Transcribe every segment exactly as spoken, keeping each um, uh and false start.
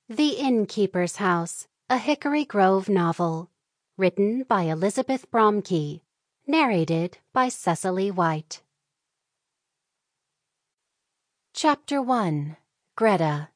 The Innkeeper's House, a Hickory Grove novel. Written by Elizabeth Bromkey. Narrated by Cecily White. Chapter one. Greta.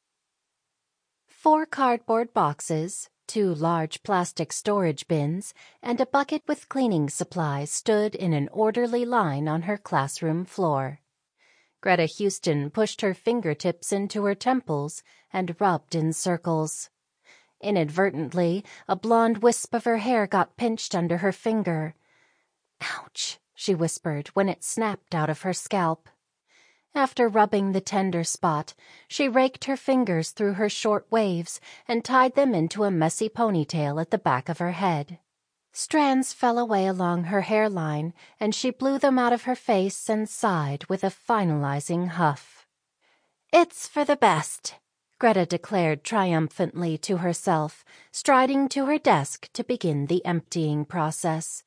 Four cardboard boxes, two large plastic storage bins, and a bucket with cleaning supplies stood in an orderly line on her classroom floor. Greta Houston pushed her fingertips into her temples and rubbed in circles. Inadvertently, a blonde wisp of her hair got pinched under her finger. "Ouch," she whispered when it snapped out of her scalp. After rubbing the tender spot, she raked her fingers through her short waves and tied them into a messy ponytail at the back of her head. Strands fell away along her hairline, and she blew them out of her face and sighed with a finalizing huff. "It's for the best," Greta declared triumphantly to herself, striding to her desk to begin the emptying process.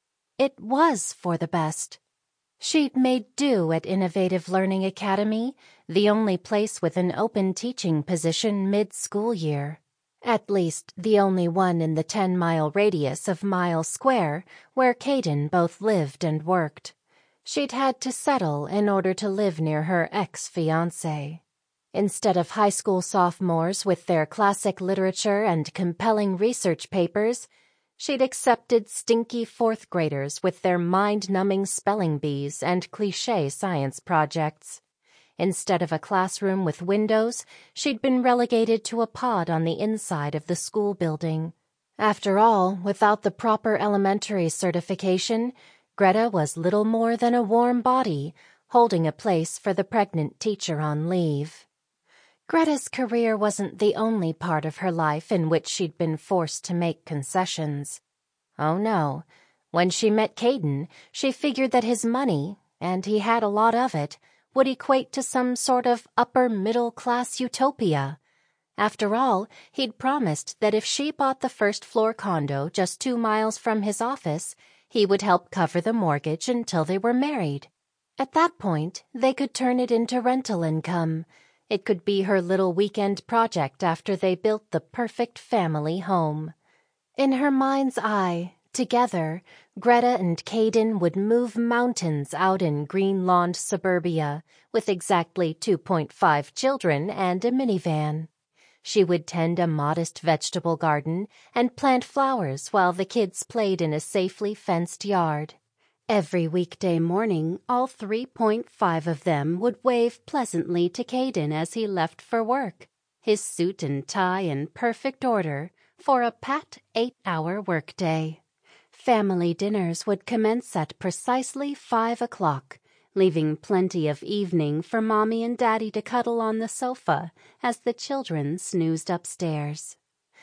It was for the best. She'd made do at Innovative Learning Academy, the only place with an open teaching position mid-school year. At least, the only one in the ten-mile radius of Mile Square, where Caden both lived and worked. She'd had to settle in order to live near her ex-fiancé. Instead of high school sophomores with their classic literature and compelling research papers, she'd accepted stinky fourth graders with their mind-numbing spelling bees and cliché science projects. Instead of a classroom with windows, she'd been relegated to a pod on the inside of the school building. After all, without the proper elementary certification, Greta was little more than a warm body, holding a place for the pregnant teacher on leave. Greta's career wasn't the only part of her life in which she'd been forced to make concessions. Oh no, when she met Caden, she figured that his money, and he had a lot of it, would equate to some sort of upper-middle-class utopia. After all, he'd promised that if she bought the first-floor condo just two miles from his office, he would help cover the mortgage until they were married. At that point, they could turn it into rental income. It could be her little weekend project after they built the perfect family home. In her mind's eye, together, Greta and Caden would move mountains out in green-lawned suburbia, with exactly two point five children and a minivan. She would tend a modest vegetable garden and plant flowers while the kids played in a safely fenced yard. Every weekday morning, all three point five of them would wave pleasantly to Caden as he left for work, his suit and tie in perfect order, for a pat eight-hour workday. Family dinners would commence at precisely five o'clock, leaving plenty of evening for Mommy and Daddy to cuddle on the sofa as the children snoozed upstairs.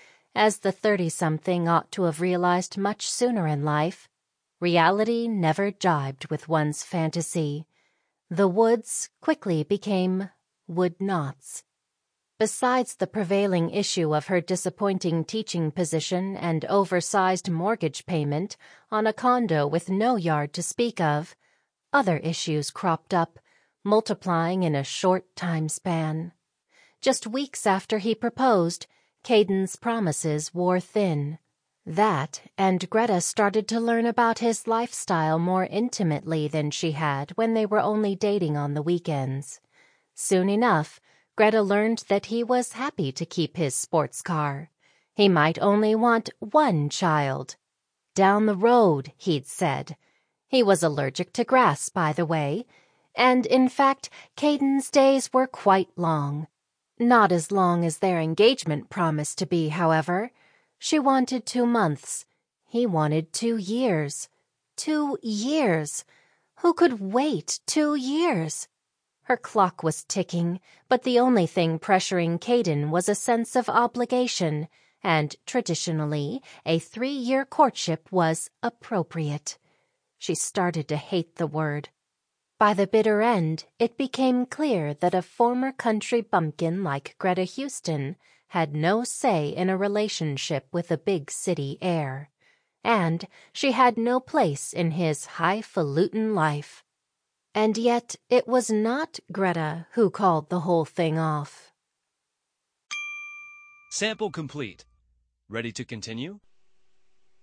As the thirty-something ought to have realized much sooner in life, reality never jibed with one's fantasy. The woulds quickly became would-nots. Besides the prevailing issue of her disappointing teaching position and oversized mortgage payment on a condo with no yard to speak of, other issues cropped up, multiplying in a short time span. Just weeks after he proposed, Caden's promises wore thin. That, and Greta started to learn about his lifestyle more intimately than she had when they were only dating on the weekends. Soon enough, Greta learned that he was happy to keep his sports car. He might only want one child. Down the road, he'd said. He was allergic to grass, by the way, and in fact, Caden's days were quite long. Not as long as their engagement promised to be, however. She wanted two months. He wanted two years. Two years! Who could wait two years? Her clock was ticking, but the only thing pressuring Caden was a sense of obligation, and traditionally, a three-year courtship was appropriate. She started to hate the word. By the bitter end, it became clear that a former country bumpkin like Greta Houston had no say in a relationship with a big city heir, and she had no place in his highfalutin life. And yet it was not Greta who called the whole thing off. Sample complete. Ready to continue?